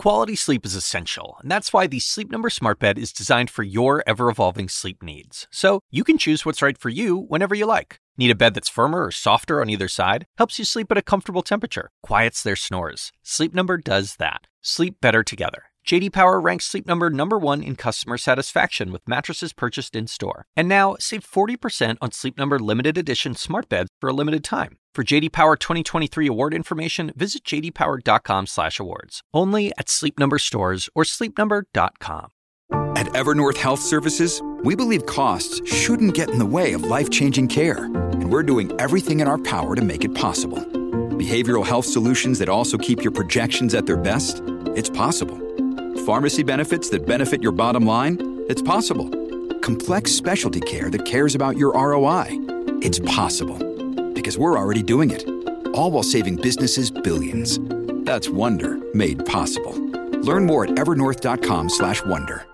Quality sleep is essential, and that's why the Sleep Number Smart Bed is designed for your ever-evolving sleep needs. So you can choose what's right for you whenever you like. Need a bed that's firmer or softer on either side? Helps you sleep at a comfortable temperature. Quiets their snores. Sleep Number does that. Sleep better together. J.D. Power ranks Sleep Number number 1 in customer satisfaction with mattresses purchased in-store. And now, save 40% on Sleep Number limited edition smart beds for a limited time. For J.D. Power 2023 award information, visit jdpower.com/awards. Only at Sleep Number stores or sleepnumber.com. At Evernorth Health Services, we believe costs shouldn't get in the way of life-changing care, and we're doing everything in our power to make it possible. Behavioral health solutions that also keep your projections at their best? It's possible. Pharmacy benefits that benefit your bottom line? It's possible. Complex specialty care that cares about your ROI? It's possible. Because we're already doing it. All while saving businesses billions. That's Wonder made possible. Learn more at evernorth.com/wonder.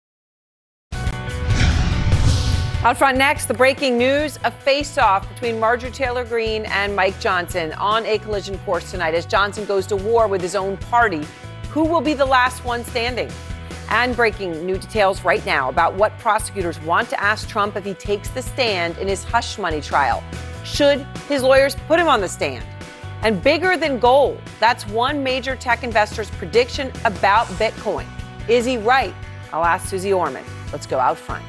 Out front next, the breaking news, a face-off between Marjorie Taylor Greene and Mike Johnson on a collision course tonight as Johnson goes to war with his own party. Who will be the last one standing? And breaking new details right now about what prosecutors want to ask Trump if he takes the stand in his hush money trial. Should his lawyers put him on the stand? And bigger than gold, that's one major tech investor's prediction about Bitcoin. Is he right? I'll ask Susie Orman. Let's go out front.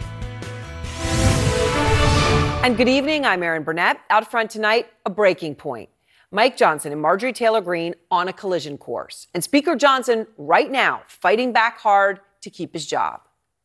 And good evening, I'm Erin Burnett. Out front tonight, a breaking point. Mike Johnson and Marjorie Taylor Greene on a collision course. And Speaker Johnson right now fighting back hard to keep his job.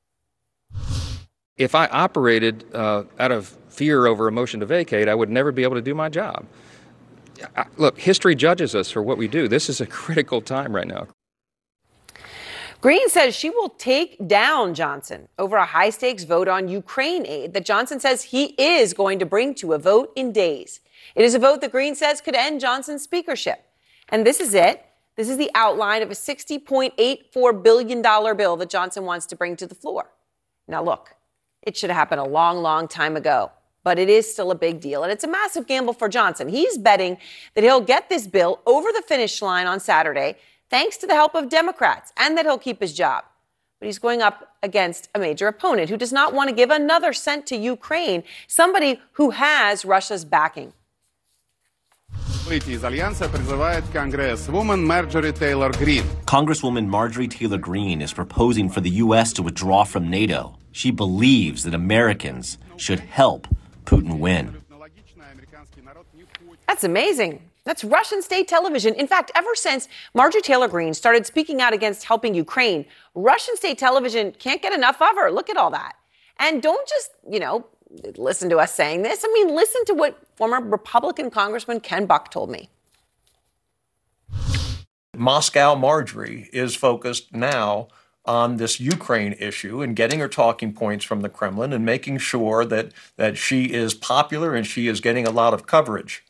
If I operated out of fear over a motion to vacate, I would never be able to do my job. Look, history judges us for what we do. This is a critical time right now. Greene says she will take down Johnson over a high-stakes vote on Ukraine aid that Johnson says he is going to bring to a vote in days. It is a vote that Greene says could end Johnson's speakership. And this is it. This is the outline of a $60.84 billion bill that Johnson wants to bring to the floor. Now, look, it should have happened a long, long time ago, but it is still a big deal. And it's a massive gamble for Johnson. He's betting that he'll get this bill over the finish line on Saturday, thanks to the help of Democrats, and that he'll keep his job. But he's going up against a major opponent who does not want to give another cent to Ukraine, somebody who has Russia's backing. Congresswoman Marjorie Taylor Greene. Congresswoman Marjorie Taylor Greene is proposing for the U.S. to withdraw from NATO. She believes that Americans should help Putin win. That's amazing. That's Russian state television. In fact, ever since Marjorie Taylor Greene started speaking out against helping Ukraine, Russian state television can't get enough of her. Look at all that. And don't just, listen to us saying this. I mean, listen to what former Republican Congressman Ken Buck told me. Moscow Marjorie is focused now on this Ukraine issue and getting her talking points from the Kremlin and making sure that she is popular and she is getting a lot of coverage.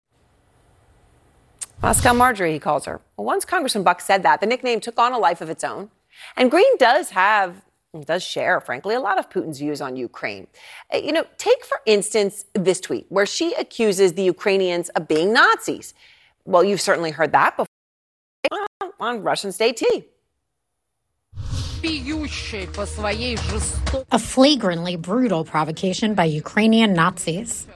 Moscow Marjorie, he calls her. Well, once Congressman Buck said that, the nickname took on a life of its own. And Greene does share, frankly, a lot of Putin's views on Ukraine. Take, for instance, this tweet where she accuses the Ukrainians of being Nazis. Well, you've certainly heard that before on Russian state TV. A flagrantly brutal provocation by Ukrainian Nazis.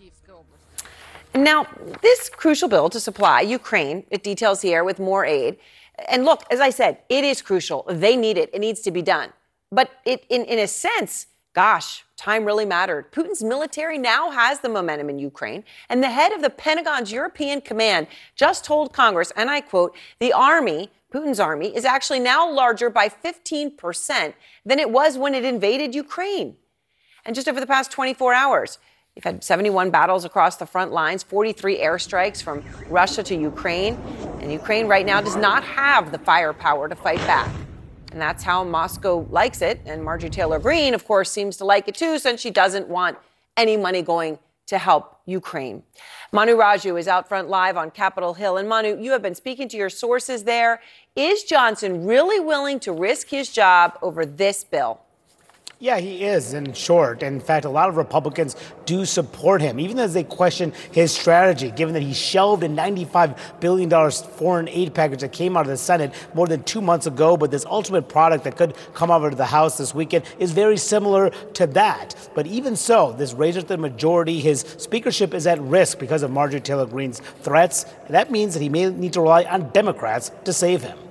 Now, this crucial bill to supply Ukraine, it details here with more aid. And look, as I said, it is crucial. They need it. It needs to be done. But in a sense, gosh, time really mattered. Putin's military now has the momentum in Ukraine. And the head of the Pentagon's European command just told Congress, and I quote, the army, Putin's army, is actually now larger by 15% than it was when it invaded Ukraine. And just over the past 24 hours, we've had 71 battles across the front lines, 43 airstrikes from Russia to Ukraine. And Ukraine right now does not have the firepower to fight back. And that's how Moscow likes it. And Marjorie Taylor Greene, of course, seems to like it too, since she doesn't want any money going to help Ukraine. Manu Raju is out front live on Capitol Hill. And Manu, you have been speaking to your sources there. Is Johnson really willing to risk his job over this bill? Yeah, he is, in short. In fact, a lot of Republicans do support him, even as they question his strategy, given that he shelved a $95 billion foreign aid package that came out of the Senate more than 2 months ago. But this ultimate product that could come out of the House this weekend is very similar to that. But even so, this raises the majority. His speakership is at risk because of Marjorie Taylor Greene's threats. And that means that he may need to rely on Democrats to save him.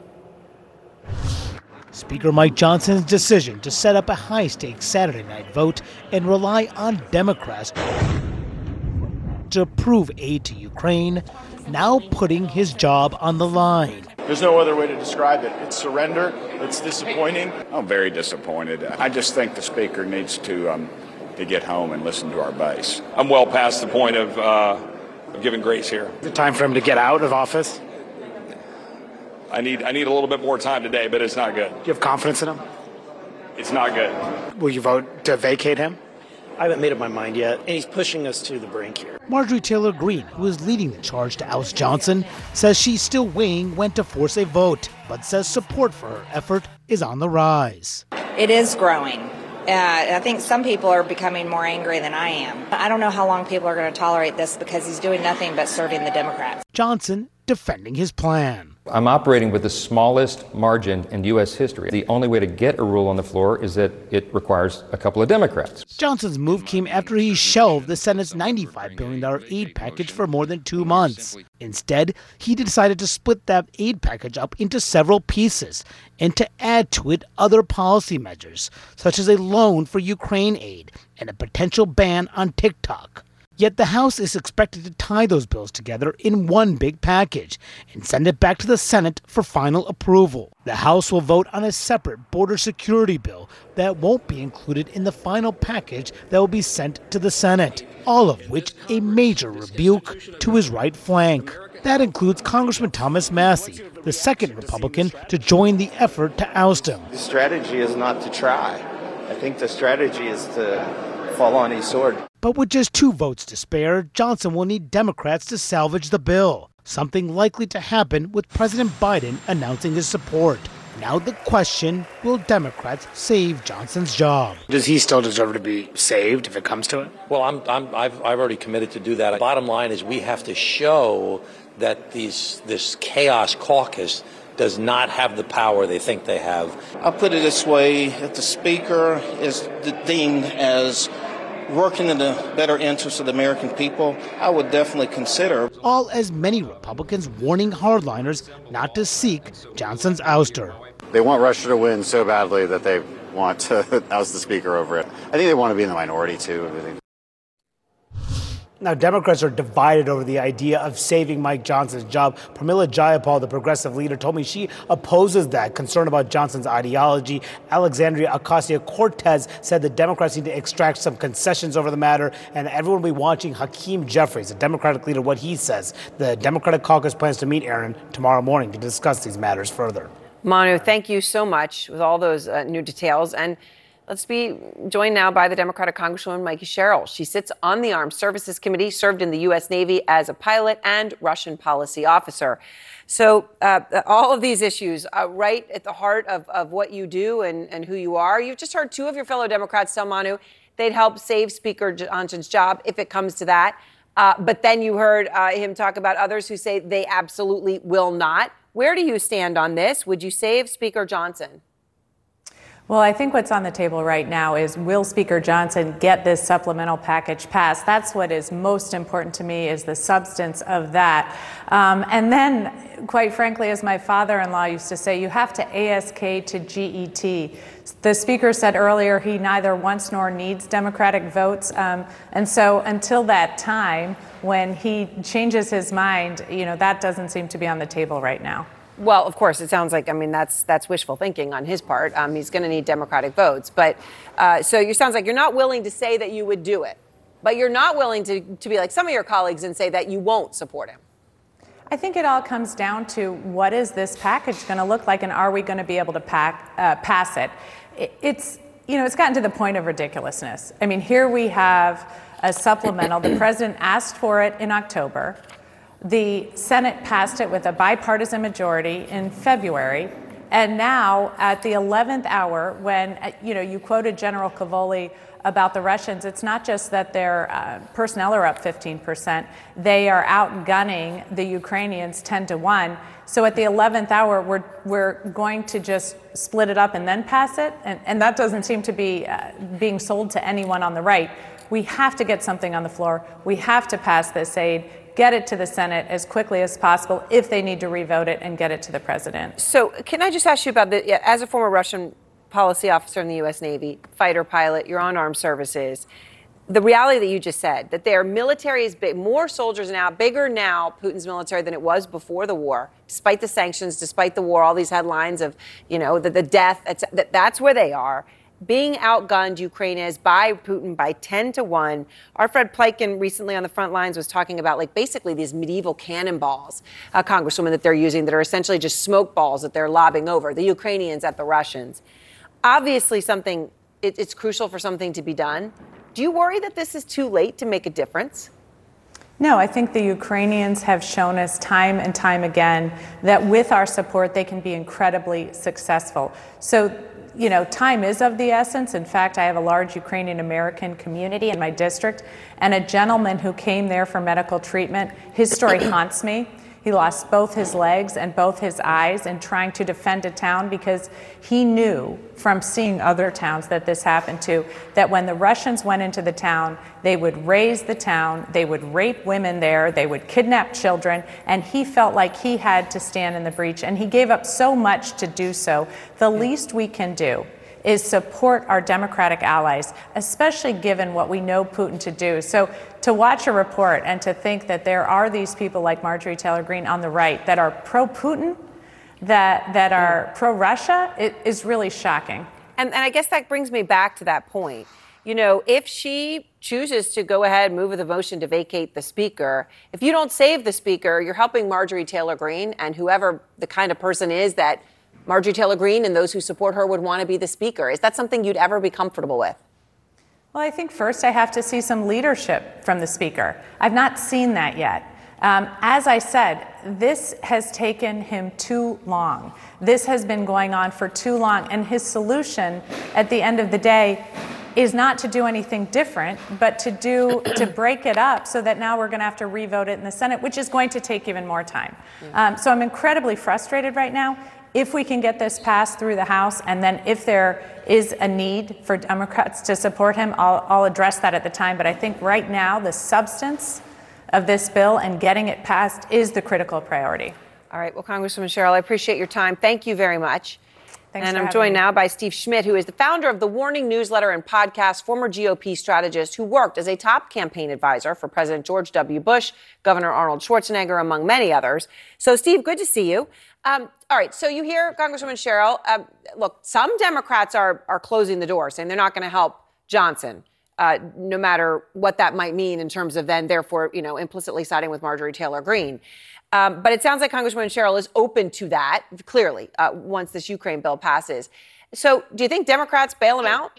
Speaker Mike Johnson's decision to set up a high-stakes Saturday night vote and rely on Democrats to approve aid to Ukraine, now putting his job on the line. There's no other way to describe it. It's surrender. It's disappointing. I'm very disappointed. I just think the speaker needs to get home and listen to our base. I'm well past the point of giving grace here. The time for him to get out of office? I need a little bit more time today, but it's not good. Do you have confidence in him? It's not good. Will you vote to vacate him? I haven't made up my mind yet, and he's pushing us to the brink here. Marjorie Taylor Greene, who is leading the charge to oust Johnson, says she's still weighing when to force a vote, but says support for her effort is on the rise. It is growing. I think some people are becoming more angry than I am. I don't know how long people are going to tolerate this because he's doing nothing but serving the Democrats. Johnson defending his plan. I'm operating with the smallest margin in U.S. history. The only way to get a rule on the floor is that it requires a couple of Democrats. Johnson's move came after he shelved the Senate's $95 billion aid package for more than 2 months. Instead, he decided to split that aid package up into several pieces and to add to it other policy measures, such as a loan for Ukraine aid and a potential ban on TikTok. Yet the House is expected to tie those bills together in one big package and send it back to the Senate for final approval. The House will vote on a separate border security bill that won't be included in the final package that will be sent to the Senate, all of which a major rebuke to his right flank. That includes Congressman Thomas Massie, the second Republican to join the effort to oust him. The strategy is not to try. I think the strategy is to fall on his sword. But with just 2 votes to spare, Johnson will need Democrats to salvage the bill, something likely to happen with President Biden announcing his support. Now the question, will Democrats save Johnson's job? Does he still deserve to be saved if it comes to it? Well, I've already committed to do that. Bottom line is we have to show that this chaos caucus does not have the power they think they have. I'll put it this way, if the speaker is deemed as working in the better interest of the American people, I would definitely consider. All as many Republicans warning hardliners not to seek Johnson's ouster. They want Russia to win so badly that they want to oust the speaker over it. I think they want to be in the minority, too. Now, Democrats are divided over the idea of saving Mike Johnson's job. Pramila Jayapal, the progressive leader, told me she opposes that, concerned about Johnson's ideology. Alexandria Ocasio-Cortez said the Democrats need to extract some concessions over the matter, and everyone will be watching Hakeem Jeffries, a Democratic leader, what he says. The Democratic caucus plans to meet, Aaron, tomorrow morning to discuss these matters further. Manu, thank you so much with all those new details. And let's be joined now by the Democratic Congresswoman Mikey Sherrill. She sits on the Armed Services Committee, served in the U.S. Navy as a pilot and Russian policy officer. So all of these issues right at the heart of what you do and who you are. You've just heard 2 of your fellow Democrats tell Manu they'd help save Speaker Johnson's job if it comes to that. But then you heard him talk about others who say they absolutely will not. Where do you stand on this? Would you save Speaker Johnson? Well, I think what's on the table right now is, will Speaker Johnson get this supplemental package passed? That's what is most important to me, is the substance of that. And then, quite frankly, as my father-in-law used to say, you have to ASK to GET. The Speaker said earlier he neither wants nor needs Democratic votes. And so until that time, when he changes his mind, that doesn't seem to be on the table right now. Well, of course, it sounds like, that's wishful thinking on his part. He's going to need Democratic votes. But so it sounds like you're not willing to say that you would do it, but you're not willing to be like some of your colleagues and say that you won't support him. I think it all comes down to, what is this package going to look like, and are we going to be able to pass it? It's gotten to the point of ridiculousness. Here we have a supplemental. The president asked for it in October. The Senate passed it with a bipartisan majority in February, And now at the 11th hour, when, you quoted General Cavoli about the Russians, it's not just that their personnel are up 15%, they are outgunning the Ukrainians 10-1. So at the 11th hour, we're going to just split it up and then pass it, and that doesn't seem to be being sold to anyone on the right. We have to get something on the floor. We have to pass this aid, get it to the Senate as quickly as possible if they need to revote it, and get it to the president. So can I just ask you about as a former Russian policy officer in the U.S. Navy, fighter pilot, you're on armed services, the reality that you just said, that their military is big, more soldiers now, bigger now, Putin's military, than it was before the war, despite the sanctions, despite the war, all these headlines of, the death, that's where they are. Being outgunned, Ukraine is, by Putin by 10-1. Our Fred Pleitgen recently on the front lines was talking about basically these medieval cannonballs, Congresswoman, that they're using that are essentially just smoke balls that they're lobbing over, the Ukrainians at the Russians. Obviously it's crucial for something to be done. Do you worry that this is too late to make a difference? No, I think the Ukrainians have shown us time and time again that with our support, they can be incredibly successful. So, time is of the essence. In fact, I have a large Ukrainian American community in my district, and a gentleman who came there for medical treatment, his story haunts me. He lost both his legs and both his eyes in trying to defend a town because he knew from seeing other towns that this happened to, that when the Russians went into the town, they would raze the town, they would rape women there, they would kidnap children, and he felt like he had to stand in the breach, and he gave up so much to do so. The least we can do is support our democratic allies, especially given what we know Putin to do. So to watch a report and to think that there are these people like Marjorie Taylor Greene on the right that are pro-Putin, that are pro-Russia, it is really shocking. And I guess that brings me back to that point. If she chooses to go ahead and move with a motion to vacate the speaker, if you don't save the speaker, you're helping Marjorie Taylor Greene and whoever the kind of person is that Marjorie Taylor Greene and those who support her would want to be the speaker. Is that something you'd ever be comfortable with? Well, I think first I have to see some leadership from the speaker. I've not seen that yet. As I said, this has taken him too long. This has been going on for too long. And his solution at the end of the day is not to do anything different, but to break it up so that now we're going to have to revote it in the Senate, which is going to take even more time. So I'm incredibly frustrated right now. If we can get this passed through the House, and then if there is a need for Democrats to support him, I'll address that at the time. But I think right now the substance of this bill and getting it passed is the critical priority. All right. Well, Congresswoman Sherrill, I appreciate your time. Thank you very much. Thanks and for I'm having joined me. now by Steve Schmidt, who is the founder of the Warning newsletter and podcast, former GOP strategist who worked as a top campaign advisor for President George W. Bush, Governor Arnold Schwarzenegger, among many others. So, Steve, good to see you. All right. So you hear Congresswoman Sherrill. Look, some Democrats are closing the door, saying they're not going to help Johnson, no matter what that might mean in terms of then, therefore, implicitly siding with Marjorie Taylor Greene. But it sounds like Congresswoman Sherrill is open to that, clearly, once this Ukraine bill passes. So do you think Democrats bail him out?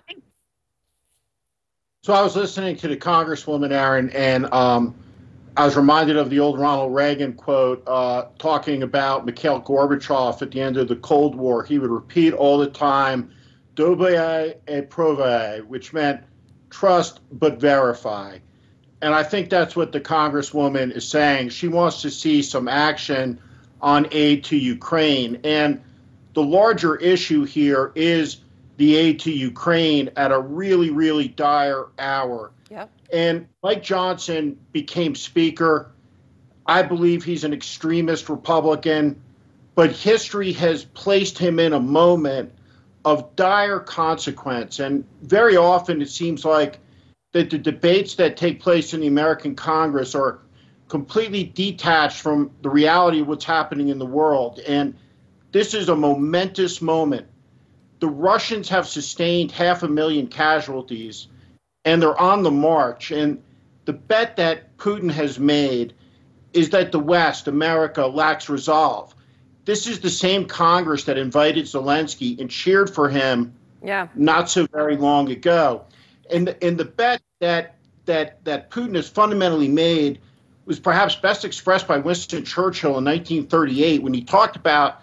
So I was listening to the Congresswoman, Aaron, and I was reminded of the old Ronald Reagan quote talking about Mikhail Gorbachev at the end of the Cold War. He would repeat all the time, "Dobaye et provaye," which meant trust but verify. And I think that's what the Congresswoman is saying. She wants to see some action on aid to Ukraine. And the larger issue here is the aid to Ukraine at a really, really dire hour. Yep. And Mike Johnson became Speaker. I believe he's an extremist Republican, but history has placed him in a moment of dire consequence. And very often it seems like that the debates that take place in the American Congress are completely detached from the reality of what's happening in the world. And this is a momentous moment. The Russians have sustained 500,000 casualties, and they're on the march. And the bet that Putin has made is that the West, America, lacks resolve. This is the same Congress that invited Zelensky and cheered for him not so very long ago. And the bet that Putin has fundamentally made was perhaps best expressed by Winston Churchill in 1938 when he talked about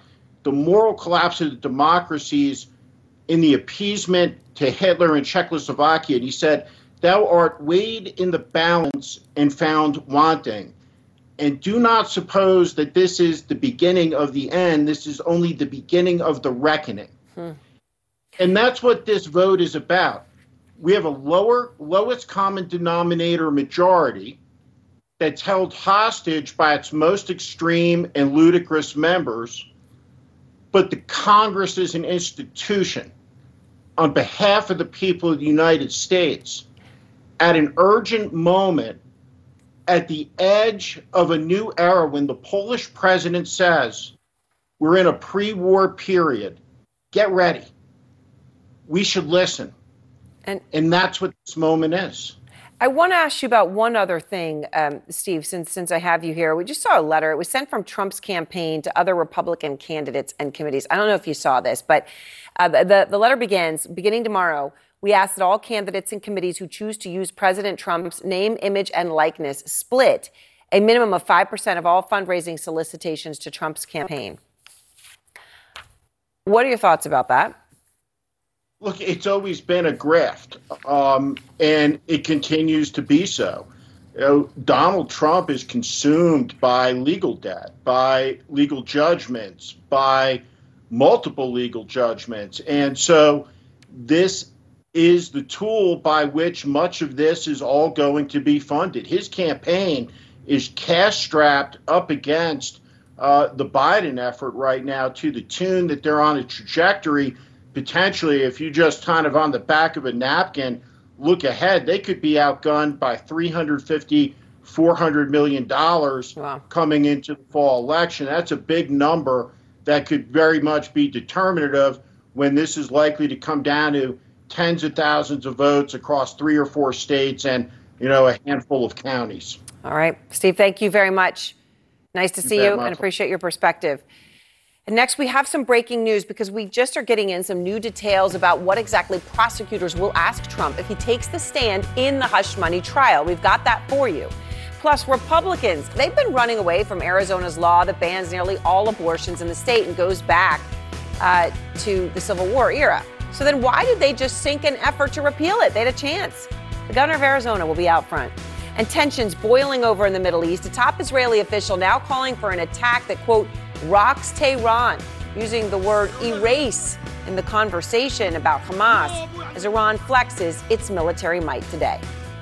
the moral collapse of the democracies in the appeasement to Hitler and Czechoslovakia. And he said, "Thou art weighed in the balance and found wanting. And do not suppose that this is the beginning of the end. This is only the beginning of the reckoning." And that's what this vote is about. We have a lowest common denominator majority that's held hostage by its most extreme and ludicrous members. But the Congress is an institution on behalf of the people of the United States at an urgent moment, at the edge of a new era, when the Polish president says, we're in a pre-war period, get ready. We should listen. And that's what this moment is. I want to ask you about one other thing, Steve, since I have you here. We just saw a letter. It was sent from Trump's campaign to other Republican candidates and committees. I don't know if you saw this, but the letter begins, beginning tomorrow, we ask that all candidates and committees who choose to use President Trump's name, image, and likeness split a minimum of 5% of all fundraising solicitations to Trump's campaign. What are your thoughts about that? Look, it's always been a grift, and it continues to be so. You know, Donald Trump is consumed by legal debt, by legal judgments, by multiple legal judgments. And so this is the tool by which much of this is all going to be funded. His campaign is cash-strapped up against the Biden effort right now, to the tune that they're on a trajectory. Potentially, if you just kind of on the back of a napkin look ahead, they could be outgunned by $350, $400 million coming into the fall election. That's a big number that could very much be determinative when this is likely to come down to tens of thousands of votes across 3 or 4 states and, a handful of counties. All right. Steve, thank you very much. Nice to see you and appreciate your perspective. And next, we have some breaking news because we just are getting in some new details about what exactly prosecutors will ask Trump if he takes the stand in the hush money trial. We've got that for you. Plus, Republicans, they've been running away from Arizona's law that bans nearly all abortions in the state and goes back to the Civil War era. So then why did they just sink an effort to repeal it? They had a chance. The governor of Arizona will be out front. And tensions boiling over in the Middle East. A top Israeli official now calling for an attack that, quote, rocks Tehran, using the word erase in the conversation about Hamas as Iran flexes its military might today.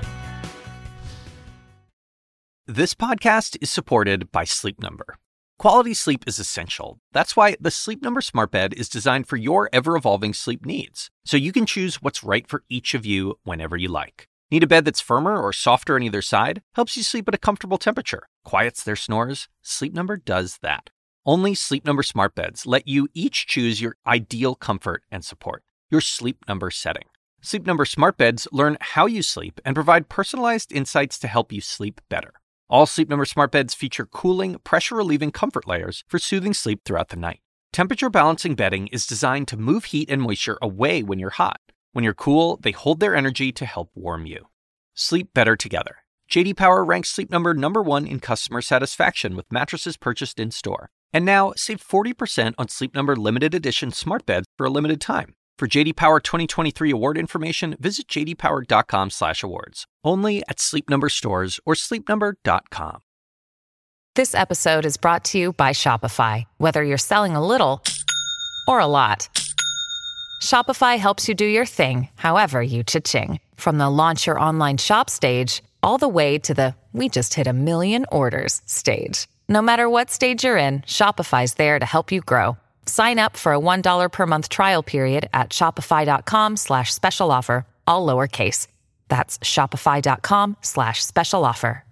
This podcast is supported by Sleep Number. Quality sleep is essential. That's why the Sleep Number Smart Bed is designed for your ever-evolving sleep needs, so you can choose what's right for each of you whenever you like. Need a bed that's firmer or softer on either side? Helps you sleep at a comfortable temperature. Quiets their snores? Sleep Number does that. Only Sleep Number Smart Beds let you each choose your ideal comfort and support, your Sleep Number setting. Sleep Number Smart Beds learn how you sleep and provide personalized insights to help you sleep better. All Sleep Number Smart Beds feature cooling, pressure-relieving comfort layers for soothing sleep throughout the night. Temperature-balancing bedding is designed to move heat and moisture away when you're hot. When you're cool, they hold their energy to help warm you. Sleep better together. J.D. Power ranks Sleep Number #1 in customer satisfaction with mattresses purchased in-store. And now, save 40% on Sleep Number limited edition smart beds for a limited time. For J.D. Power 2023 award information, visit jdpower.com/awards. Only at Sleep Number stores or sleepnumber.com. This episode is brought to you by Shopify. Whether you're selling a little or a lot, Shopify helps you do your thing, however you cha-ching. From the launch your online shop stage, all the way to the we just hit 1 million orders stage. No matter what stage you're in, Shopify's there to help you grow. Sign up for a $1 per month trial period at shopify.com/special offer, all lowercase. That's shopify.com/special offer.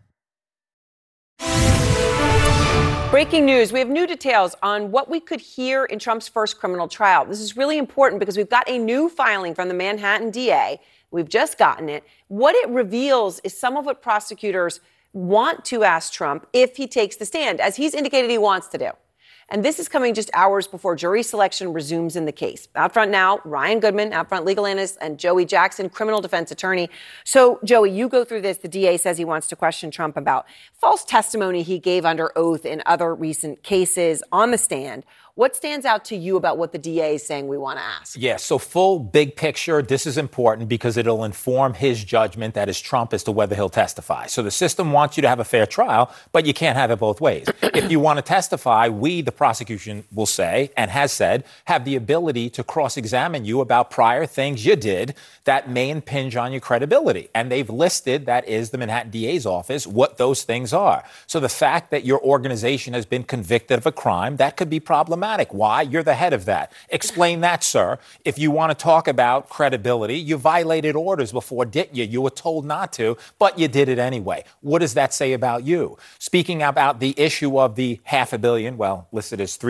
Breaking news. We have new details on what we could hear in Trump's first criminal trial. This is really important because we've got a new filing from the Manhattan DA. We've just gotten it. What it reveals is some of what prosecutors want to ask Trump if he takes the stand, as he's indicated he wants to do. And this is coming just hours before jury selection resumes in the case. Out front now, Ryan Goodman, out front legal analyst, and Joey Jackson, criminal defense attorney. So, Joey, you go through this. The DA says he wants to question Trump about false testimony he gave under oath in other recent cases on the stand. What stands out to you about what the DA is saying we want to ask? Yeah, so full big picture, this is important because it'll inform his judgment, that is Trump, as to whether he'll testify. So the system wants you to have a fair trial, but you can't have it both ways. If you want to testify, we, the prosecution, will say, and has said, have the ability to cross-examine you about prior things you did that may impinge on your credibility. And they've listed, that is the Manhattan DA's office, what those things are. So the fact that your organization has been convicted of a crime, that could be problematic. Why? You're the head of that. Explain that, sir. If you want to talk about credibility, you violated orders before, didn't you? You were told not to, but you did it anyway. What does that say about you? Speaking about the issue of the $500 million, well, listed as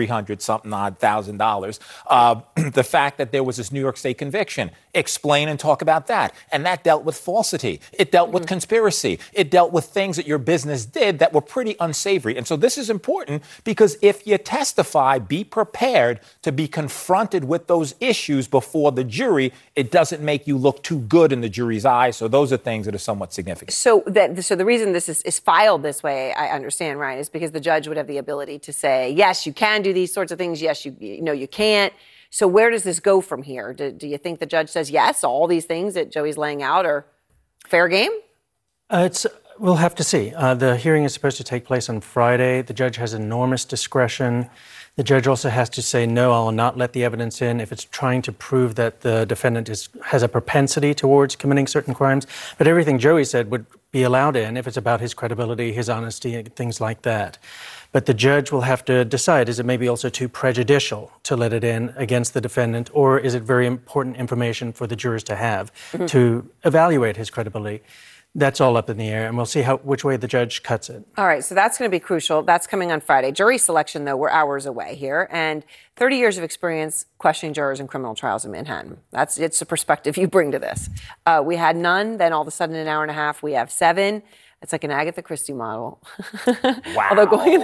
$300,000, the fact that there was this New York State conviction, explain and talk about that. And that dealt with falsity. It dealt with conspiracy. It dealt with things that your business did that were pretty unsavory. And so this is important because if you testify, be prepared to be confronted with those issues before the jury. It doesn't make you look too good in the jury's eyes. So those are things that are somewhat significant. So the reason this is filed this way, I understand, Ryan, is because the judge would have the ability to say, yes, you can do these sorts of things. Yes, you can't. So where does this go from here? Do you think the judge says, yes, all these things that Joey's laying out are fair game? We'll have to see. The hearing is supposed to take place on Friday. The judge has enormous discretion. The judge also has to say, no, I will not let the evidence in if it's trying to prove that the defendant has a propensity towards committing certain crimes. But everything Joey said would be allowed in if it's about his credibility, his honesty, and things like that. But the judge will have to decide, is it maybe also too prejudicial to let it in against the defendant, or is it very important information for the jurors to have to evaluate his credibility? That's all up in the air, and we'll see which way the judge cuts it. All right, so that's going to be crucial. That's coming on Friday. Jury selection, though, we're hours away here, and 30 years of experience questioning jurors in criminal trials in Manhattan. It's a perspective you bring to this. We had none, then all of a sudden in an hour and a half, we have 7. It's like an Agatha Christie model. Wow. Although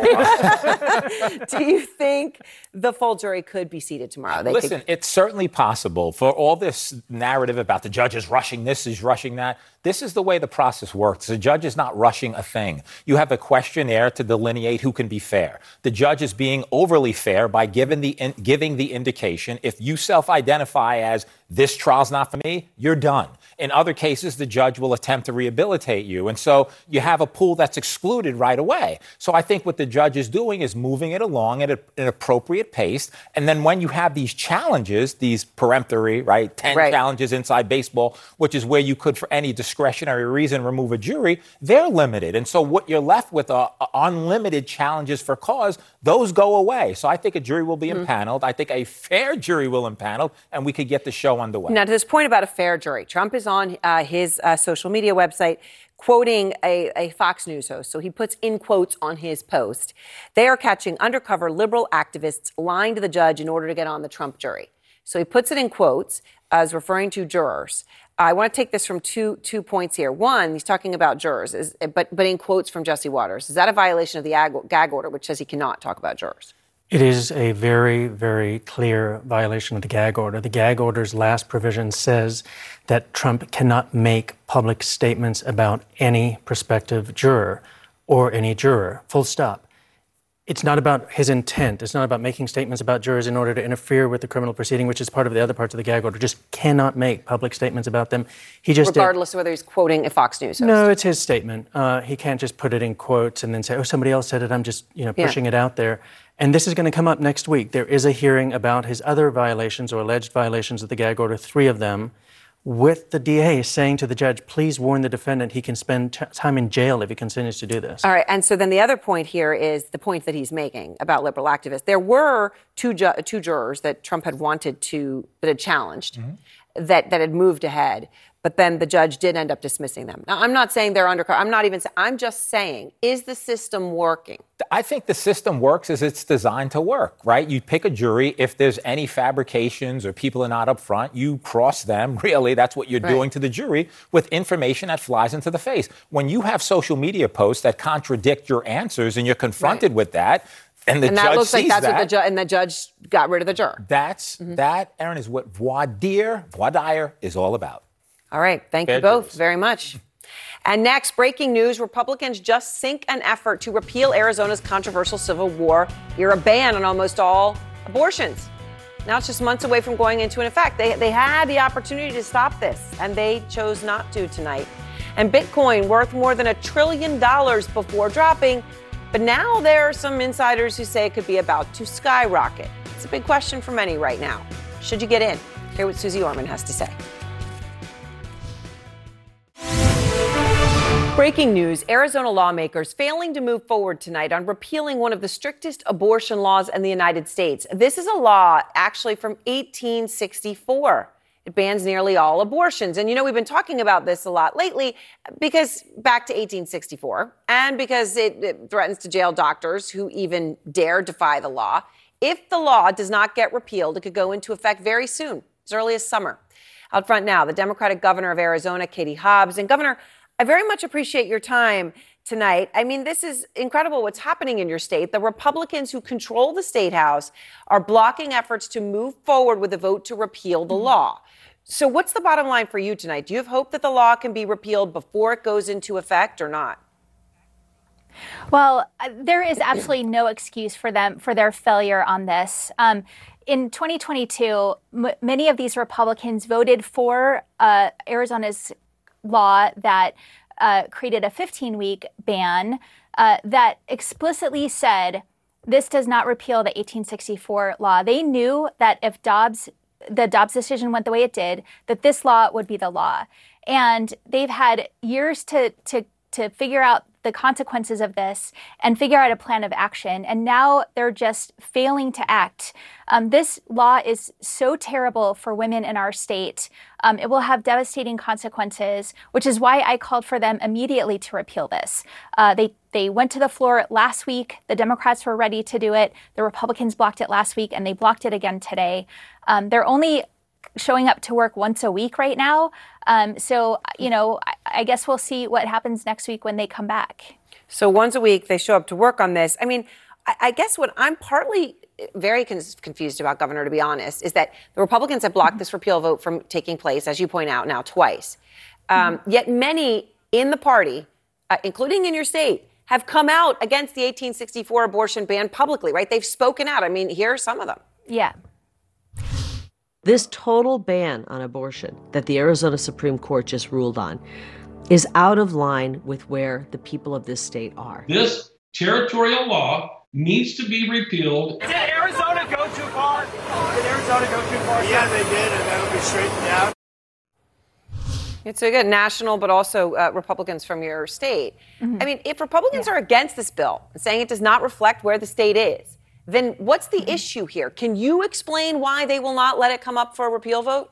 do you think the full jury could be seated tomorrow? Listen, it's certainly possible. For all this narrative about the judge is rushing this, is rushing that, this is the way the process works. The judge is not rushing a thing. You have a questionnaire to delineate who can be fair. The judge is being overly fair by giving the indication, if you self-identify as this trial's not for me, you're done. In other cases, the judge will attempt to rehabilitate you. And so you have a pool that's excluded right away. So I think what the judge is doing is moving it along at an appropriate pace. And then when you have these challenges, these peremptory, 10 challenges inside baseball, which is where you could, for any discretionary reason, remove a jury, they're limited. And so what you're left with are unlimited challenges for cause. Those go away. So I think a jury will be impaneled. I think a fair jury will impanel, and we could get the show underway. Now, to this point about a fair jury, Trump is on his social media website quoting a Fox News host. So he puts in quotes on his post. They are catching undercover liberal activists lying to the judge in order to get on the Trump jury. So he puts it in quotes as referring to jurors. I want to take this from two points here. One, he's talking about jurors, but in quotes from Jesse Waters. Is that a violation of the gag order, which says he cannot talk about jurors? It is a very, very clear violation of the gag order. The gag order's last provision says that Trump cannot make public statements about any prospective juror or any juror, full stop. It's not about his intent. It's not about making statements about jurors in order to interfere with the criminal proceeding, which is part of the other parts of the gag order. Just cannot make public statements about them. He just regardless of whether he's quoting a Fox News host. No, it's his statement. He can't just put it in quotes and then say, oh, somebody else said it. I'm just pushing it out there. And this is going to come up next week. There is a hearing about his other violations or alleged violations of the gag order, 3 of them, with the DA saying to the judge, please warn the defendant he can spend time in jail if he continues to do this. All right. And so then the other point here is the point that he's making about liberal activists. There were two jurors that Trump had that had challenged, that had moved ahead. But then the judge did end up dismissing them. Now, I'm not saying they're undercover. I'm just saying, is the system working? I think the system works as it's designed to work, right? You pick a jury. If there's any fabrications or people are not up front, you cross them. Really, that's what you're doing to the jury with information that flies into the face. When you have social media posts that contradict your answers and you're confronted with that, and the judge looks sees like that's what and the judge got rid of the juror. That, Aaron, is what voir dire is all about. All right. Thank you both very much. And next, breaking news. Republicans just sink an effort to repeal Arizona's controversial Civil War era ban on almost all abortions. Now it's just months away from going into an effect. They had the opportunity to stop this, and they chose not to tonight. And Bitcoin worth more than $1 trillion before dropping, but now there are some insiders who say it could be about to skyrocket. It's a big question for many right now. Should you get in? Hear what Susie Orman has to say. Breaking news, Arizona lawmakers failing to move forward tonight on repealing one of the strictest abortion laws in the United States. This is a law actually from 1864. It bans nearly all abortions. And, we've been talking about this a lot lately because back to 1864 and because it threatens to jail doctors who even dare defy the law. If the law does not get repealed, it could go into effect very soon, as early as summer. Out front now, the Democratic governor of Arizona, Katie Hobbs. And Governor, I very much appreciate your time tonight. I mean, this is incredible what's happening in your state. The Republicans who control the state house are blocking efforts to move forward with a vote to repeal the law. So what's the bottom line for you tonight? Do you have hope that the law can be repealed before it goes into effect or not? Well, there is absolutely no excuse for them for their failure on this. In 2022, many of these Republicans voted for Arizona's law that created a 15-week ban that explicitly said this does not repeal the 1864 law. They knew that if the Dobbs decision went the way it did, that this law would be the law. And they've had years to figure out the consequences of this and figure out a plan of action. And now they're just failing to act. This law is so terrible for women in our state. It will have devastating consequences, which is why I called for them immediately to repeal this. They went to the floor last week. The Democrats were ready to do it. The Republicans blocked it last week, and they blocked it again today. They're only showing up to work once a week right now. So, I guess we'll see what happens next week when they come back. So once a week, they show up to work on this. I mean, I guess what I'm partly very confused about, Governor, to be honest, is that the Republicans have blocked this repeal vote from taking place, as you point out now, twice. Yet many in the party, including in your state, have come out against the 1864 abortion ban publicly, right? They've spoken out. I mean, here are some of them. Yeah. This total ban on abortion that the Arizona Supreme Court just ruled on is out of line with where the people of this state are. This territorial law needs to be repealed. Did Arizona go too far? Yeah, they did, and that'll be straightened out. It's a good national, but also Republicans from your state. Mm-hmm. I mean, if Republicans are against this bill and saying it does not reflect where the state is, then what's the issue here? Can you explain why they will not let it come up for a repeal vote?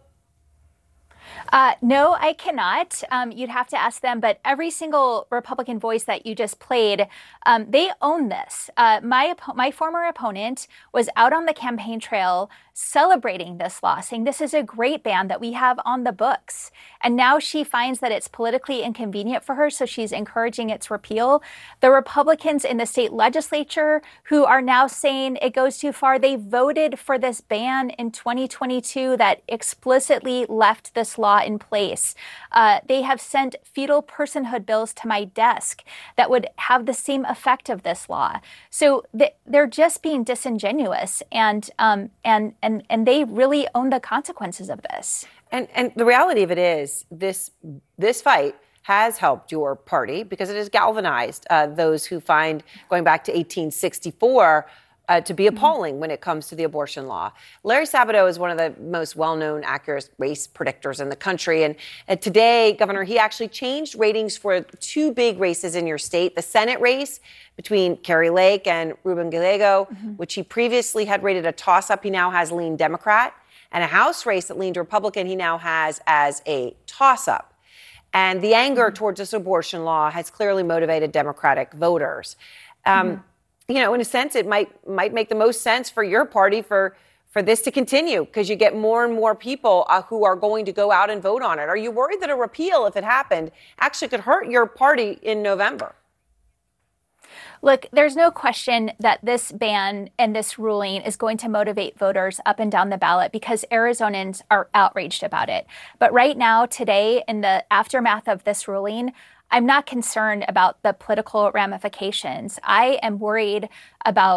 No, I cannot. You'd have to ask them. But every single Republican voice that you just played, they own this. My former opponent was out on the campaign trail celebrating this law, saying this is a great ban that we have on the books. And now she finds that it's politically inconvenient for her, so she's encouraging its repeal. The Republicans in the state legislature who are now saying it goes too far, they voted for this ban in 2022 that explicitly left this law in place. They have sent fetal personhood bills to my desk that would have the same effect of this law. So they're just being disingenuous, and they really own the consequences of this. And the reality of it is, this fight has helped your party because it has galvanized those who find going back to 1864 to be appalling when it comes to the abortion law. Larry Sabato is one of the most well-known accurate race predictors in the country. And today, Governor, he actually changed ratings for two big races in your state. The Senate race between Kari Lake and Ruben Gallego, which he previously had rated a toss-up, he now has leaned Democrat. And a House race that leaned Republican, he now has as a toss-up. And the anger towards this abortion law has clearly motivated Democratic voters. In a sense, it might make the most sense for your party for this to continue because you get more and more people who are going to go out and vote on it. Are you worried that a repeal, if it happened, actually could hurt your party in November? Look, there's no question that this ban and this ruling is going to motivate voters up and down the ballot because Arizonans are outraged about it. But right now, today, in the aftermath of this ruling, I'm not concerned about the political ramifications. I am worried about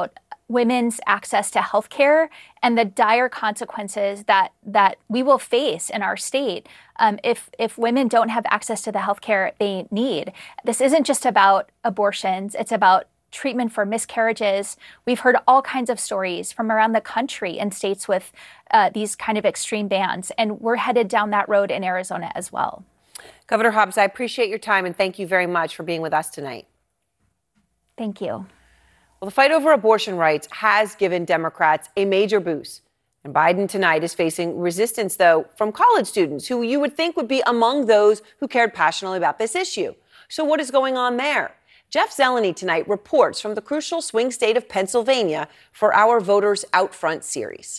women's access to health care and the dire consequences that we will face in our state if women don't have access to the health care they need. This isn't just about abortions. It's about treatment for miscarriages. We've heard all kinds of stories from around the country in states with these kind of extreme bans, and we're headed down that road in Arizona as well. Governor Hobbs, I appreciate your time, and thank you very much for being with us tonight. Thank you. Well, the fight over abortion rights has given Democrats a major boost. And Biden tonight is facing resistance, though, from college students who you would think would be among those who cared passionately about this issue. So what is going on there? Jeff Zeleny tonight reports from the crucial swing state of Pennsylvania for our Voters Out Front series.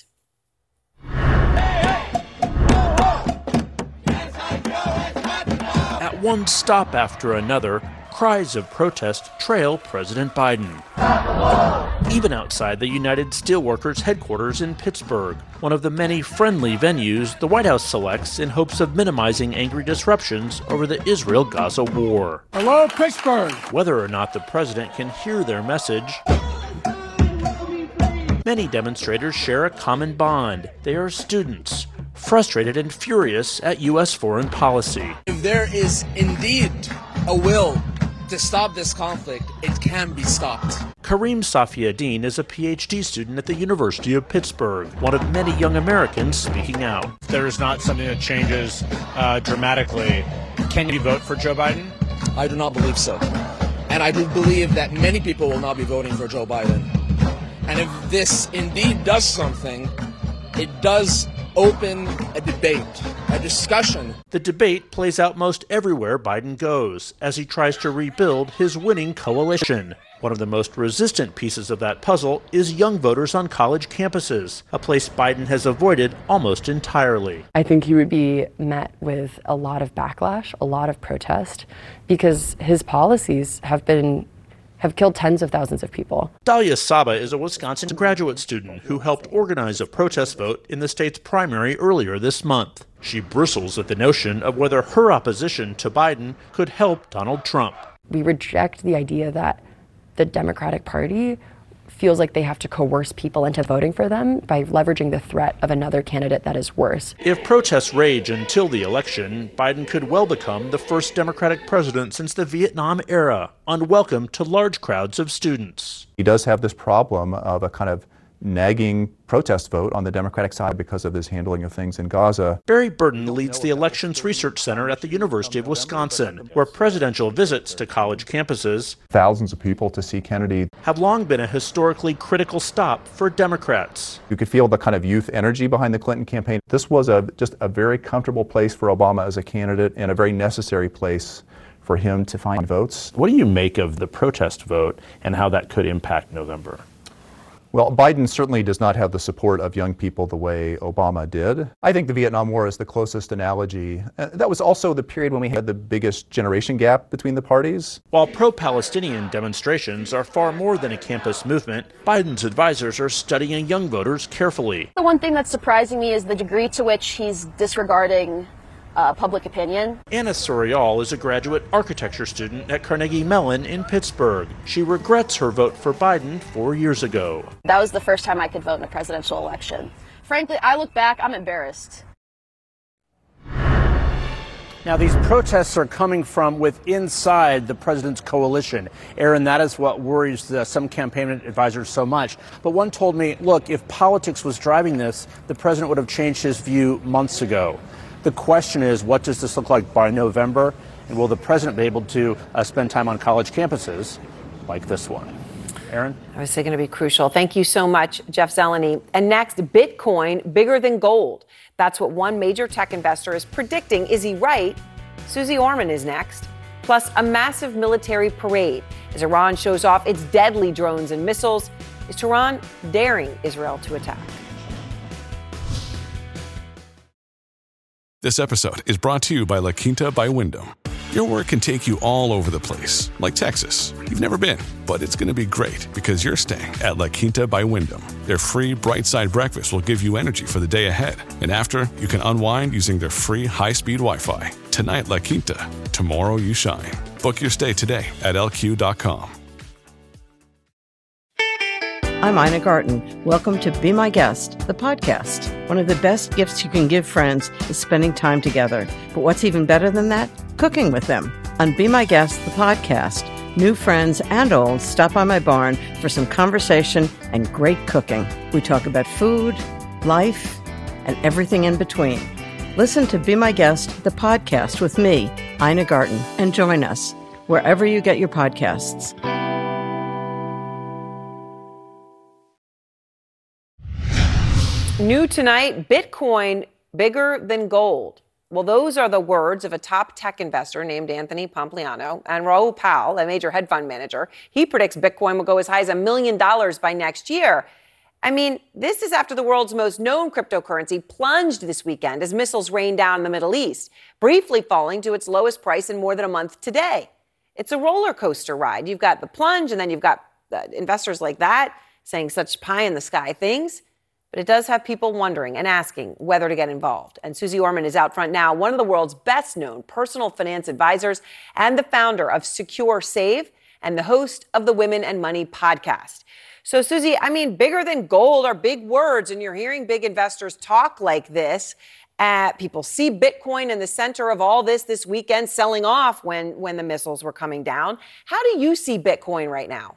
At one stop after another, cries of protest trail President Biden. Even outside the United Steelworkers headquarters in Pittsburgh, one of the many friendly venues the White House selects in hopes of minimizing angry disruptions over the Israel-Gaza war. Hello, Pittsburgh! Whether or not the president can hear their message, many demonstrators share a common bond. They are students, frustrated and furious at U.S. foreign policy. If there is indeed a will to stop this conflict, it can be stopped. Kareem Safiaddin is a PhD student at the University of Pittsburgh, one of many young Americans speaking out. There is not something that changes dramatically. Can you vote for Joe Biden? I do not believe so. And I do believe that many people will not be voting for Joe Biden. And if this indeed does something, it does open a debate, a discussion. The debate plays out most everywhere Biden goes as he tries to rebuild his winning coalition. One of the most resistant pieces of that puzzle is young voters on college campuses, a place Biden has avoided almost entirely. I think he would be met with a lot of backlash, a lot of protest, because his policies have killed tens of thousands of people. Dahlia Saba is a Wisconsin graduate student who helped organize a protest vote in the state's primary earlier this month. She bristles at the notion of whether her opposition to Biden could help Donald Trump. We reject the idea that the Democratic Party feels like they have to coerce people into voting for them by leveraging the threat of another candidate that is worse. If protests rage until the election, Biden could well become the first Democratic president since the Vietnam era, unwelcome to large crowds of students. He does have this problem of a kind of nagging protest vote on the Democratic side because of his handling of things in Gaza. Barry Burton leads the Elections Research Center at the University of Wisconsin, where presidential visits to college campuses, thousands of people to see Kennedy, have long been a historically critical stop for Democrats. You could feel the kind of youth energy behind the Clinton campaign. This was just a very comfortable place for Obama as a candidate and a very necessary place for him to find votes. What do you make of the protest vote and how that could impact November? Well, Biden certainly does not have the support of young people the way Obama did. I think the Vietnam War is the closest analogy. That was also the period when we had the biggest generation gap between the parties. While pro-Palestinian demonstrations are far more than a campus movement, Biden's advisors are studying young voters carefully. The one thing that's surprising me is the degree to which he's disregarding public opinion. Anna Sorial is a graduate architecture student at Carnegie Mellon in Pittsburgh. She regrets her vote for Biden 4 years ago. That was the first time I could vote in a presidential election. Frankly, I look back, I'm embarrassed. Now, these protests are coming from inside the president's coalition. Aaron, that is what worries some campaign advisors so much. But one told me, look, if politics was driving this, the president would have changed his view months ago. The question is, what does this look like by November? And will the president be able to spend time on college campuses like this one? Aaron? I was going to be crucial. Thank you so much, Jeff Zeleny. And next, Bitcoin bigger than gold. That's what one major tech investor is predicting. Is he right? Susie Orman is next. Plus, a massive military parade as Iran shows off its deadly drones and missiles. Is Tehran daring Israel to attack? This episode is brought to you by La Quinta by Wyndham. Your work can take you all over the place, like Texas. You've never been, but it's going to be great because you're staying at La Quinta by Wyndham. Their free Bright Side breakfast will give you energy for the day ahead. And after, you can unwind using their free high-speed Wi-Fi. Tonight, La Quinta. Tomorrow, you shine. Book your stay today at LQ.com. I'm Ina Garten. Welcome to Be My Guest, the podcast. One of the best gifts you can give friends is spending time together. But what's even better than that? Cooking with them. On Be My Guest, the podcast, new friends and old stop by my barn for some conversation and great cooking. We talk about food, life, and everything in between. Listen to Be My Guest, the podcast with me, Ina Garten, and join us wherever you get your podcasts. New tonight, Bitcoin bigger than gold. Well, those are the words of a top tech investor named Anthony Pompliano, and Raoul Pal, a major hedge fund manager. He predicts Bitcoin will go as high as $1 million by next year. I mean, this is after the world's most known cryptocurrency plunged this weekend as missiles rained down in the Middle East, briefly falling to its lowest price in more than a month today. It's a roller coaster ride. You've got the plunge, and then you've got investors like that saying such pie-in-the-sky things. But it does have people wondering and asking whether to get involved. And Susie Orman is out front now, one of the world's best-known personal finance advisors and the founder of Secure Save and the host of the Women and Money podcast. So, Susie, I mean, bigger than gold are big words, and you're hearing big investors talk like this. People see Bitcoin in the center of all this weekend, selling off when the missiles were coming down. How do you see Bitcoin right now?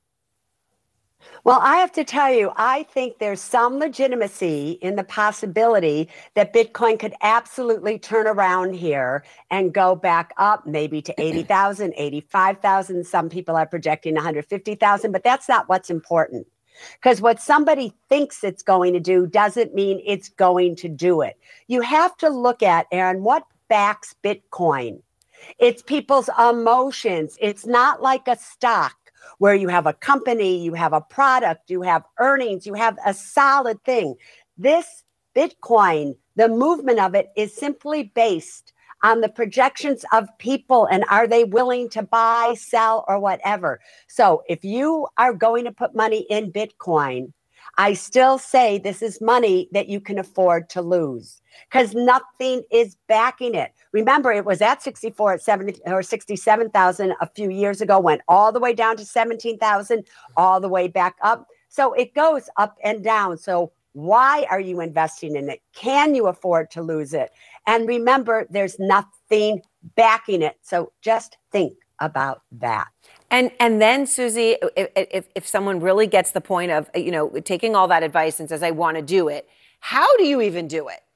Well, I have to tell you, I think there's some legitimacy in the possibility that Bitcoin could absolutely turn around here and go back up maybe to 80,000, 85,000. Some people are projecting 150,000, but that's not what's important. Because what somebody thinks it's going to do doesn't mean it's going to do it. You have to look at, Aaron, what backs Bitcoin. It's people's emotions. It's not like a stock, where you have a company, you have a product, you have earnings, you have a solid thing. This Bitcoin, the movement of it is simply based on the projections of people and are they willing to buy, sell, or whatever. So if you are going to put money in Bitcoin, I still say this is money that you can afford to lose because nothing is backing it. Remember, it was at 64 at 70 or 67,000 a few years ago, went all the way down to 17,000, all the way back up. So it goes up and down. So why are you investing in it? Can you afford to lose it? And remember, there's nothing backing it. So just think about that. And then, Susie, if someone really gets the point of, taking all that advice and says, I want to do it, how do you even do it?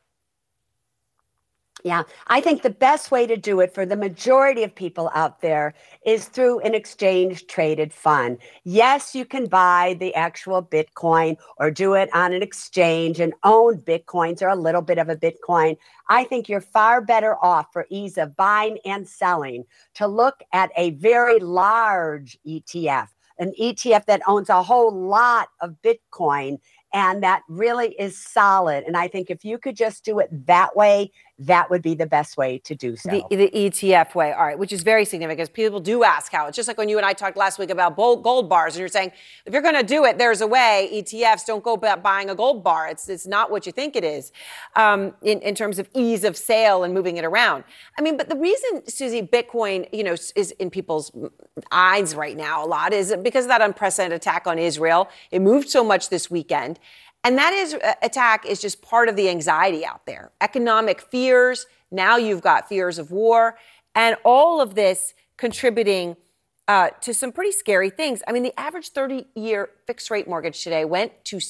Yeah, I think the best way to do it for the majority of people out there is through an exchange traded fund. Yes, you can buy the actual Bitcoin or do it on an exchange and own Bitcoins or a little bit of a Bitcoin. I think you're far better off for ease of buying and selling to look at a very large ETF, an ETF that owns a whole lot of Bitcoin. And that really is solid. And I think if you could just do it that way, that would be the best way to do so. The ETF way, all right, which is very significant because people do ask how. It's just like when you and I talked last week about gold bars, and you're saying, if you're going to do it, there's a way. ETFs, don't go buying a gold bar. It's not what you think it is in terms of ease of sale and moving it around. I mean, but the reason, Susie, Bitcoin, is in people's eyes right now a lot is because of that unprecedented attack on Israel. It moved so much this weekend. And that attack is just part of the anxiety out there. Economic fears. Now you've got fears of war. And all of this contributing to some pretty scary things. I mean, the average 30-year fixed rate mortgage today went to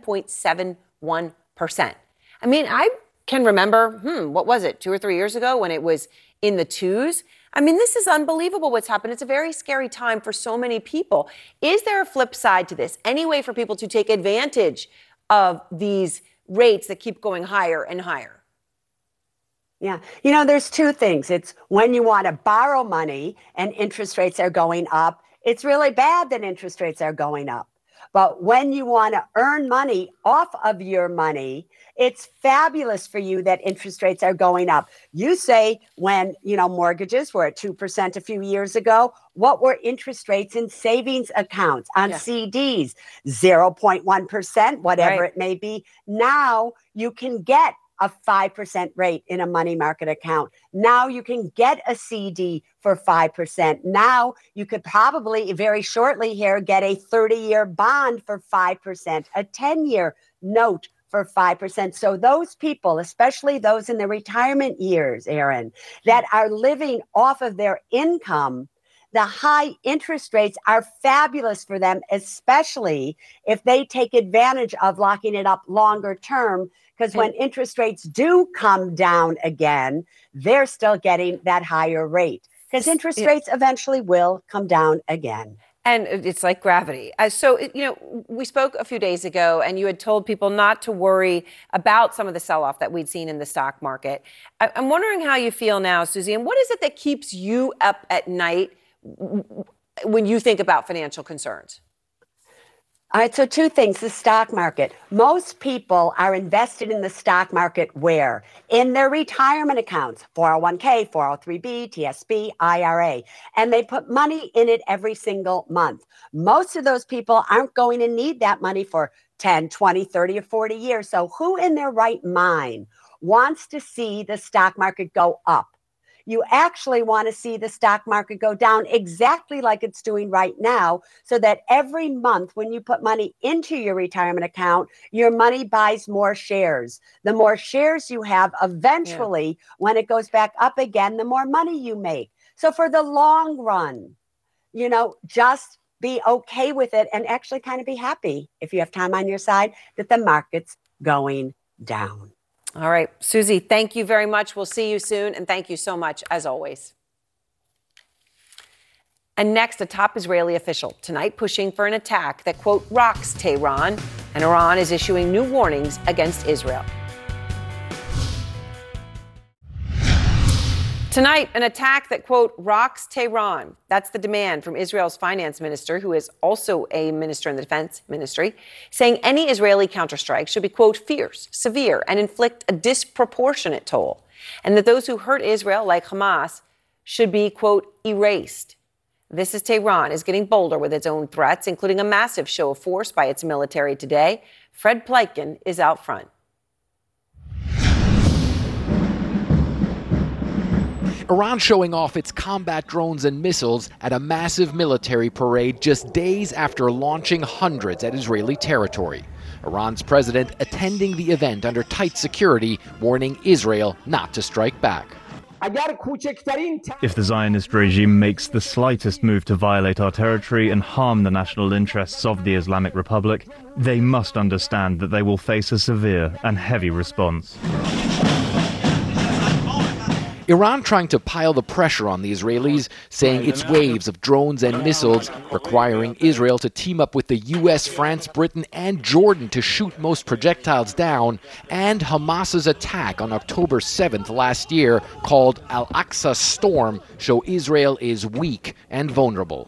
7.71%. I mean, I can remember, what was it, 2 or 3 years ago when it was in the twos? I mean, this is unbelievable what's happened. It's a very scary time for so many people. Is there a flip side to this? Any way for people to take advantage of these rates that keep going higher and higher? Yeah. There's two things. It's when you want to borrow money and interest rates are going up, it's really bad that interest rates are going up. But when you want to earn money off of your money, it's fabulous for you that interest rates are going up. You say when, mortgages were at 2% a few years ago, what were interest rates in savings accounts on CDs? 0.1%, whatever it may be. Now you can get a 5% rate in a money market account. Now you can get a CD for 5%. Now you could probably very shortly here get a 30-year bond for 5%, a 10-year note for 5%. So those people, especially those in the retirement years, Aaron, that are living off of their income, the high interest rates are fabulous for them, especially if they take advantage of locking it up longer term, because when interest rates do come down again, they're still getting that higher rate, because interest rates eventually will come down again. And it's like gravity. So, we spoke a few days ago and you had told people not to worry about some of the sell-off that we'd seen in the stock market. I'm wondering how you feel now, Susie, and what is it that keeps you up at night when you think about financial concerns? All right, so two things. The stock market. Most people are invested in the stock market where? In their retirement accounts, 401k, 403b, TSB, IRA, and they put money in it every single month. Most of those people aren't going to need that money for 10, 20, 30, or 40 years. So who in their right mind wants to see the stock market go up? You actually want to see the stock market go down exactly like it's doing right now, so that every month when you put money into your retirement account, your money buys more shares. The more shares you have, eventually, when it goes back up again, the more money you make. So for the long run, just be okay with it and actually kind of be happy, if you have time on your side, that the market's going down. All right, Susie, thank you very much. We'll see you soon. And thank you so much, as always. And next, a top Israeli official tonight pushing for an attack that, quote, rocks Tehran. And Iran is issuing new warnings against Israel. Tonight, an attack that, quote, rocks Tehran. That's the demand from Israel's finance minister, who is also a minister in the defense ministry, saying any Israeli counterstrike should be, quote, fierce, severe, and inflict a disproportionate toll. And that those who hurt Israel, like Hamas, should be, quote, erased. This is Tehran is getting bolder with its own threats, including a massive show of force by its military today. Fred Pleitgen is out front. Iran showing off its combat drones and missiles at a massive military parade just days after launching hundreds at Israeli territory. Iran's president attending the event under tight security, warning Israel not to strike back. If the Zionist regime makes the slightest move to violate our territory and harm the national interests of the Islamic Republic, they must understand that they will face a severe and heavy response. Iran trying to pile the pressure on the Israelis, saying its waves of drones and missiles, requiring Israel to team up with the U.S., France, Britain, and Jordan to shoot most projectiles down, and Hamas's attack on October 7th last year, called Al-Aqsa Storm, show Israel is weak and vulnerable.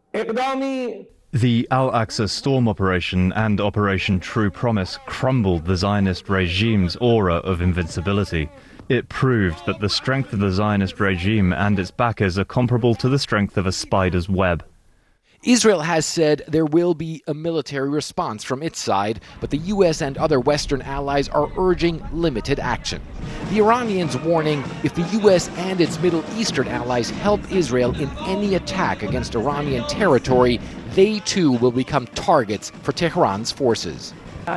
The Al-Aqsa Storm operation and Operation True Promise crumbled the Zionist regime's aura of invincibility. It proved that the strength of the Zionist regime and its backers are comparable to the strength of a spider's web. Israel has said there will be a military response from its side, but the U.S. and other Western allies are urging limited action. The Iranians warning if the U.S. and its Middle Eastern allies help Israel in any attack against Iranian territory, they too will become targets for Tehran's forces.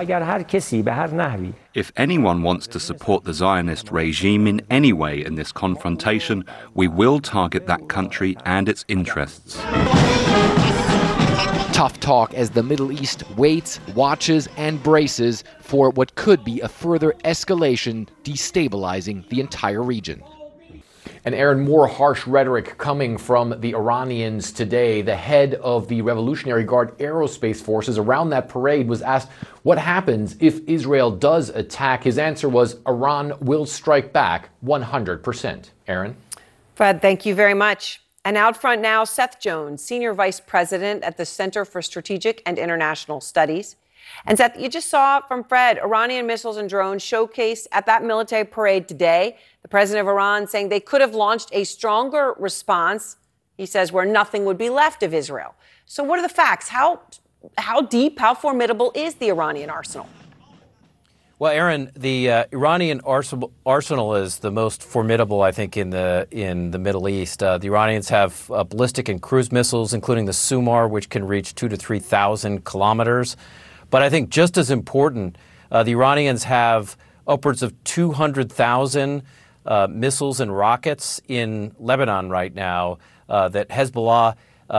If anyone wants to support the Zionist regime in any way in this confrontation, we will target that country and its interests. Tough talk as the Middle East waits, watches, and braces for what could be a further escalation, destabilizing the entire region. And Aaron, more harsh rhetoric coming from the Iranians today. The head of the Revolutionary Guard Aerospace Forces around that parade was asked what happens if Israel does attack. His answer was Iran will strike back 100%. Aaron? Fred, thank you very much. And out front now, Seth Jones, Senior Vice President at the Center for Strategic and International Studies. And Seth, you just saw from Fred, Iranian missiles and drones showcased at that military parade today. The president of Iran saying they could have launched a stronger response, he says, where nothing would be left of Israel. So what are the facts? How deep, how formidable is the Iranian arsenal? Well, Aaron, the Iranian arsenal is the most formidable, I think, in the Middle East. The Iranians have ballistic and cruise missiles, including the Sumar, which can reach 2,000 to 3,000 kilometers. But I think just as important, the Iranians have upwards of 200,000 missiles and rockets in Lebanon right now that Hezbollah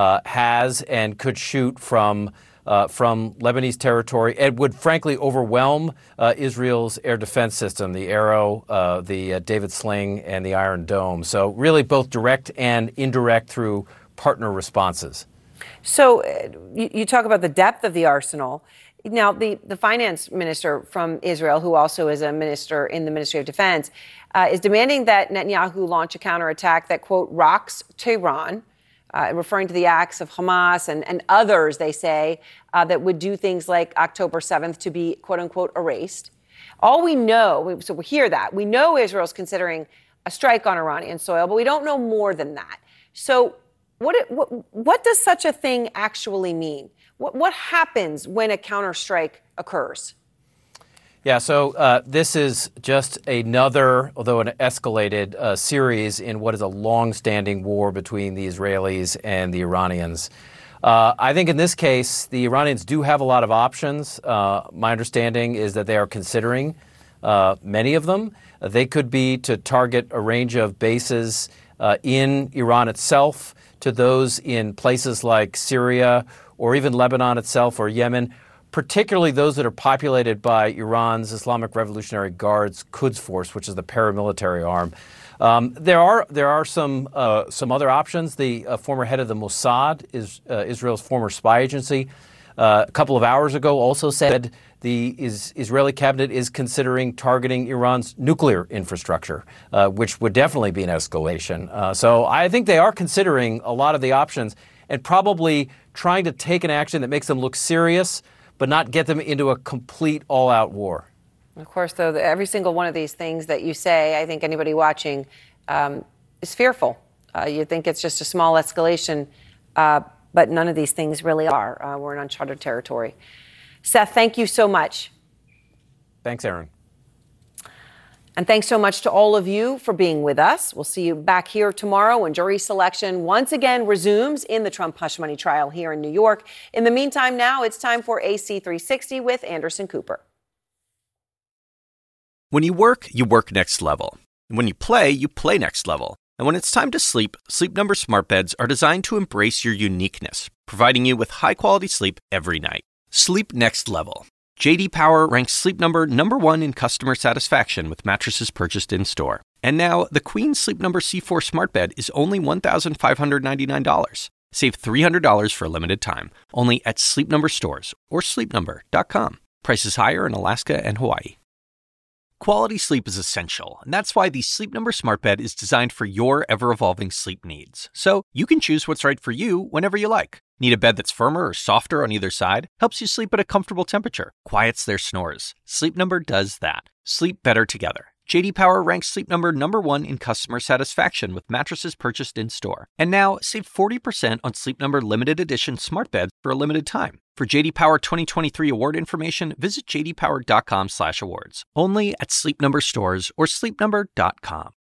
has and could shoot from Lebanese territory. It would frankly overwhelm Israel's air defense system, the Arrow, the David Sling, and the Iron Dome. So really both direct and indirect through partner responses. So you talk about the depth of the arsenal. Now, the finance minister from Israel, who also is a minister in the Ministry of Defense, is demanding that Netanyahu launch a counterattack that, quote, rocks Tehran, referring to the acts of Hamas and others, they say, that would do things like October 7th to be, quote unquote, erased. All we know, so we hear that, we know Israel's considering a strike on Iranian soil, but we don't know more than that. So what does such a thing actually mean? What happens when a counterstrike occurs? Yeah, so this is just another, although an escalated series in what is a long-standing war between the Israelis and the Iranians. I think in this case, the Iranians do have a lot of options. My understanding is that they are considering many of them. They could be to target a range of bases in Iran itself, to those in places like Syria or even Lebanon itself or Yemen, particularly those that are populated by Iran's Islamic Revolutionary Guards Quds Force, which is the paramilitary arm. There are some other options. The former head of the Mossad, Israel's former spy agency, a couple of hours ago also said the Israeli cabinet is considering targeting Iran's nuclear infrastructure, which would definitely be an escalation. So I think they are considering a lot of the options and probably trying to take an action that makes them look serious, but not get them into a complete all-out war. Of course, though, every single one of these things that you say, I think anybody watching is fearful. You think it's just a small escalation, but none of these things really are. We're in uncharted territory. Seth, thank you so much. Thanks, Aaron. And thanks so much to all of you for being with us. We'll see you back here tomorrow when jury selection once again resumes in the Trump hush money trial here in New York. In the meantime, now it's time for AC 360 with Anderson Cooper. When you work next level. And when you play next level. And when it's time to sleep, Sleep Number smart beds are designed to embrace your uniqueness, providing you with high-quality sleep every night. Sleep next level. J.D. Power ranks Sleep Number #1 in customer satisfaction with mattresses purchased in-store. And now, the Queen Sleep Number C4 smart bed is only $1,599. Save $300 for a limited time, only at Sleep Number stores or sleepnumber.com. Prices higher in Alaska and Hawaii. Quality sleep is essential, and that's why the Sleep Number smart bed is designed for your ever-evolving sleep needs. So you can choose what's right for you whenever you like. Need a bed that's firmer or softer on either side? Helps you sleep at a comfortable temperature. Quiets their snores. Sleep Number does that. Sleep better together. J.D. Power ranks Sleep Number #1 in customer satisfaction with mattresses purchased in-store. And now, save 40% on Sleep Number limited edition smart beds for a limited time. For J.D. Power 2023 award information, visit jdpower.com/awards. Only at Sleep Number stores or sleepnumber.com.